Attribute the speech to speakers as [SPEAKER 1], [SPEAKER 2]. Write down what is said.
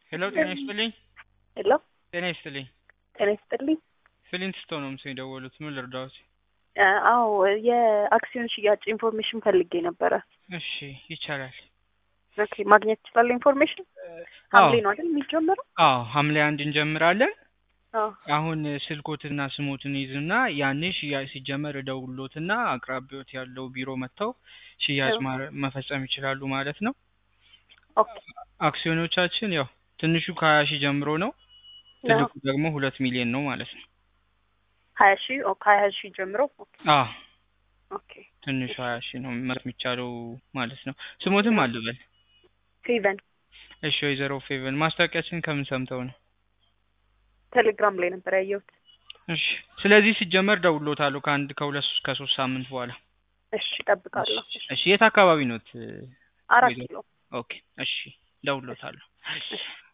[SPEAKER 1] ሄሎ ጤና ይስጥልኝ።
[SPEAKER 2] ሄሎ
[SPEAKER 1] ጤና ይስጥልኝ።
[SPEAKER 2] ጤና ይስጥልኝ።
[SPEAKER 1] ፍሊንትስቶን ነው ምስል የደወሉት። ምን ልርዳዎት?
[SPEAKER 2] አዎ የአክሲዮን ሽያጭ ኢንፎርሜሽን ፈልጌ ነበረ።
[SPEAKER 1] እሺ ይቻላል።
[SPEAKER 2] ኦኬ ማግኘት ይችላል ኢንፎርሜሽን?
[SPEAKER 1] አዎ
[SPEAKER 2] ሐምሌ ነው አይደል የሚጀምረው?
[SPEAKER 1] አዎ ሐምሌ 1 እንጀምራለን።
[SPEAKER 2] አዎ
[SPEAKER 1] አሁን ስልኮትና ስሞትን ይዝና ያኔ ሽያጭ ሲጀመር እደውልሎትና አቅራቢዎት ያለው ቢሮ መጥተው ሽያጭ መፈጸም ይችላሉ ማለት ነው።
[SPEAKER 2] ኦኬ
[SPEAKER 1] አክሲዮኖቻችን ያው ትንሹ ከ20 ሺህ ጀምሮ ነው። ትልቁ ደግሞ 2 ሚሊዮን ነው ማለት ነው።
[SPEAKER 2] 20 ሺህ ከ20 ሺህ ጀምሮ።
[SPEAKER 1] አዎ
[SPEAKER 2] ኦኬ
[SPEAKER 1] ትንሹ 20 ሺህ ነው ማለት የሚቻለው ማለት ነው። ስሞትም አልበል።
[SPEAKER 2] ፌቨን።
[SPEAKER 1] እሺ ወይዘሮ ፌቨን ማስታወቂያችን ከምን ሰምተው ነው?
[SPEAKER 2] ቴሌግራም ላይ ነበር ያየሁት።
[SPEAKER 1] እሺ ስለዚህ ሲጀመር ደውሎታለሁ ከሁለት እስከ 3 ሳምንት በኋላ።
[SPEAKER 2] እሺ እጠብቃለሁ።
[SPEAKER 1] እሺ የት አካባቢ ኖት?
[SPEAKER 2] 4 ኪሎ።
[SPEAKER 1] ኦኬ እሺ ደውሎታለሁ።